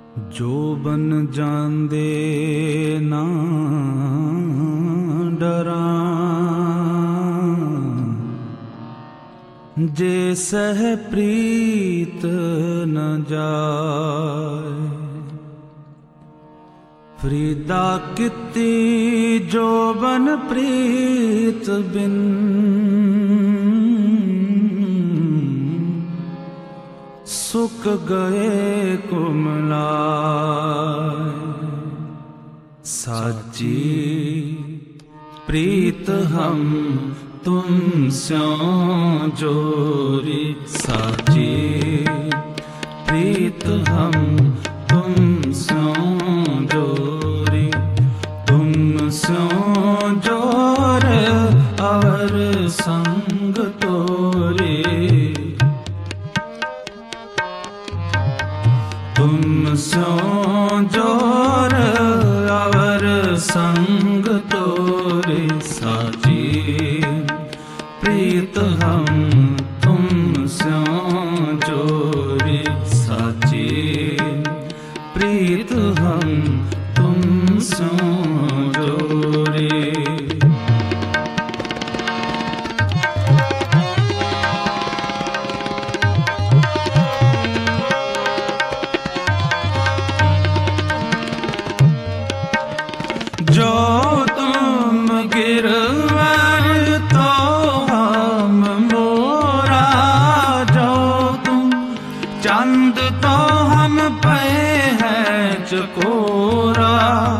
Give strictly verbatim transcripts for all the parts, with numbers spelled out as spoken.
जो बन जांदे ना डरा, जे सह प्रीत न जाए। फरीदा किती जो बन प्रीत बिन, सुख गए कुमलाए। साची प्रीत हम तुम स्यों जोरी, साची प्रीत हम तुम स्यों जोरी। तुम स्यों जोर अवर संग तोरे, तुम स्यों जोर अवर संग तोरे। साची प्रीत हम तुम स्यों जोरी, साची प्रीत हम तुम स्यों जोरी। जो तुम गिरवर तो हम मोरा, जो तुम चंद तो हम पे हैं चकोरा।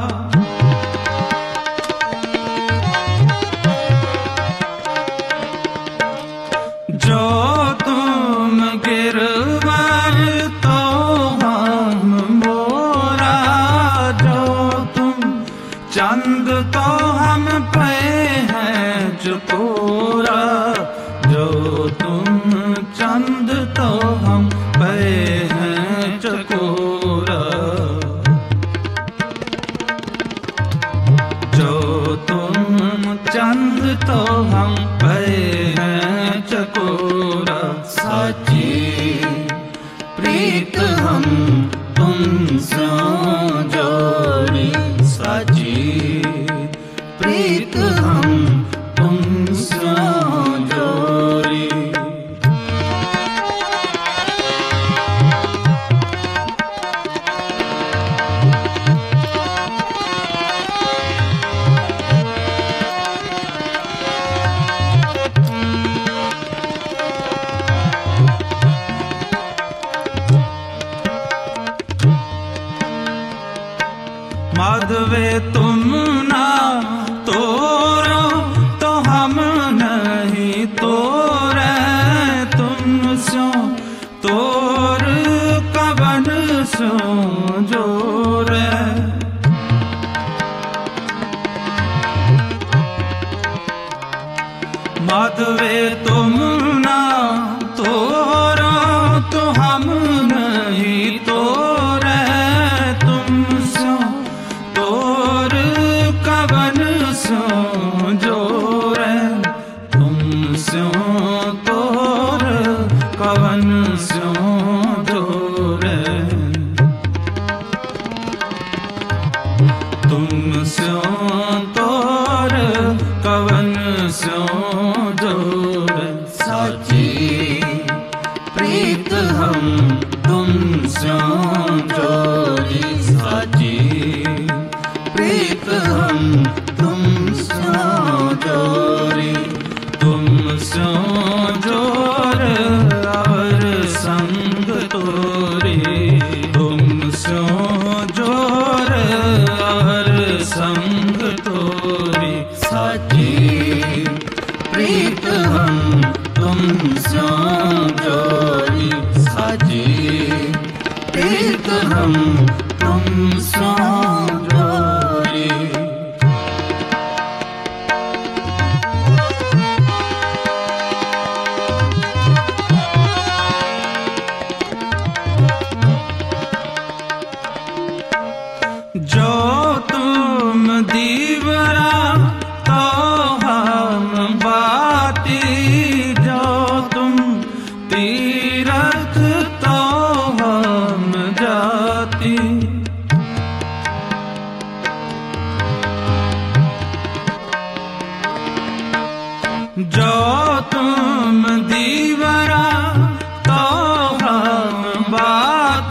जो तुम गिरवर तो हम मोरा, जो तुम चंद तो हम पे हैं चकोरा। जो तुम चंद तो हम पे हैं चकोरा। जो तुम चंद तो हम पे हैं चकोरा। साची प्रीत हम तुम स्यों जोरी, साची प्रीत हम तुम स्यों जोरी। माधवे तुम ना तोरो तो हम नहीं तोरे, तुम स्यों तोर कवन स्यों जोरे। माधवे तुम ना तोरो तो हम नहीं तोरे, तुम स्यों तोर कवन स्यों जोरे। तुम स्यों तोर कवन स्यों जोरे। तुम स्यों तोर कवन स्यों जोरे। साची प्रीत हम तुम स्यों जोरी, साची प्रीत हम तुम स्यों जोरी। तुम स्यों जोर अवर संग तोरे, तुम स्यों जोर अवर संग तोरे। साची प्रीत हम तुम स्यों जोरी, साची प्रीत हम तुम स्यों जोरी। जो तुम दीवरा तो हम बाती, जो तुम तीरथ तो हम जाती।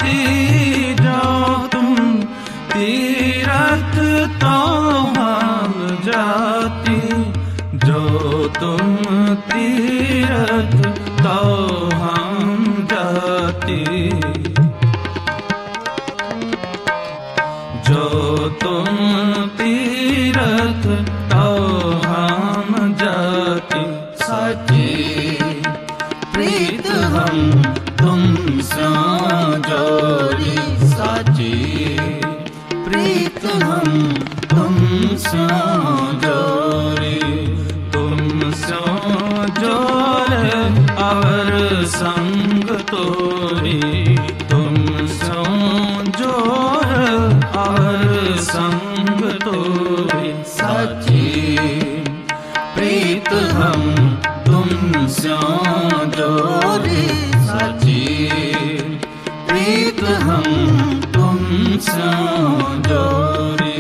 बाती जो तुम तीरथ तो हम जाति जो तुम तीरथ तो हम जाति जो तुम तीरथ तो हम जाति साची प्रीत हम तुमसे जोड़ी साची प्रीत हम तुमसे जोड़ी तुमसे जोड़े और संग तोरी तुमसे जोड़ और संग तोरी साची प्रीत हम तुमसे जोड़ी साची प्रीत हम तुमसे जोड़ी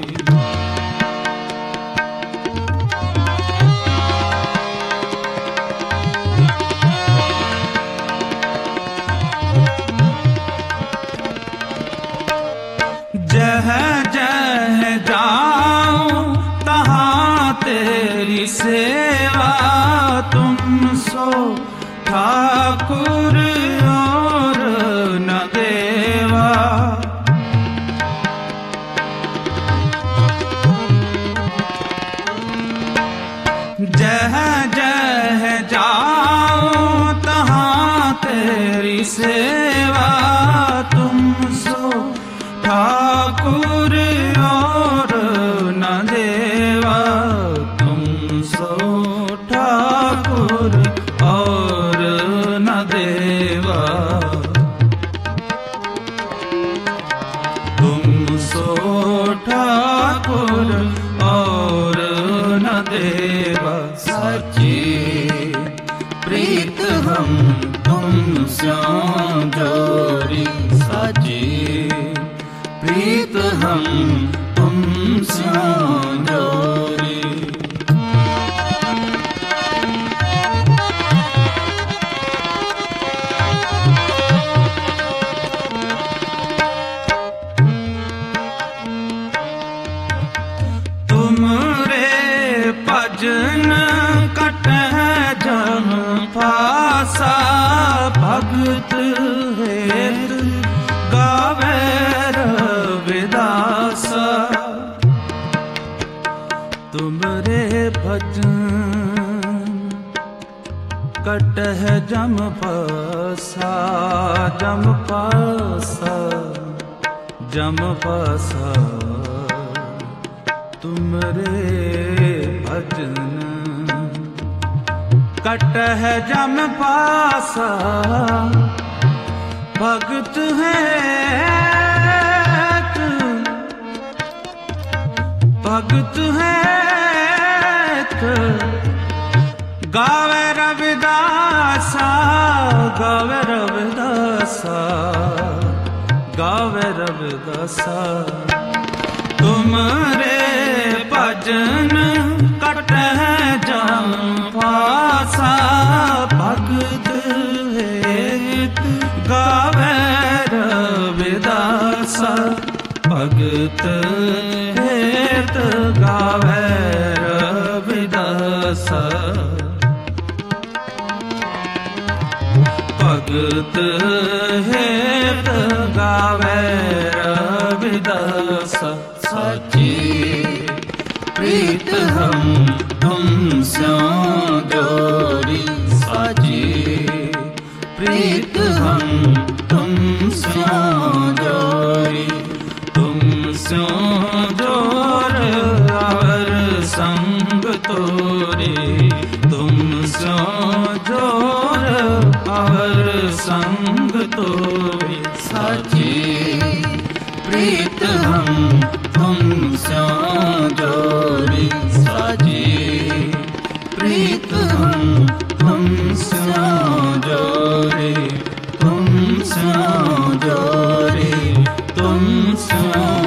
जह जह जाऊं तहाँ तेरी सेवा तुम सो ठाकुर और न देवा जह जह जाऊं तहाँ तेरी सेवा तुम सो ठाकुर और न देवा तुम सो ठाकुर और न देवा तुम सो ठाकुर और न देवा सच्ची प्रीत हम तुमसे जोड़ी सच्ची प्रीत हम तुमसे जोड़ी तुमरे भजन कटह जम फासा भगत हेत गावे रविदासा तुमरे भजन कटह जम फासा जम फासा जम फासा तुमरे भजन कटह जम पासा भगत है भगत है गावे रविदासा गावे रविदासा गावे रविदासा तुमरे भजन कटह जम फासा भगत हेत गावे रविदासा भगत हेत गावे रविदासा भगत हेत गावे रविदासा सच्ची प्रीत हम तुमसे जोड़ी सच्ची प्रीत हम तुमसे जोड़ी तुमसे जोड़ और संग तोरी तुमसे जोड़ और संग तोरी सच्ची प्रीत हम तुमसे जोड़ी सच्ची प्रीत हम तुमसे जोड़ी तुमसे जोड़ी तुमसे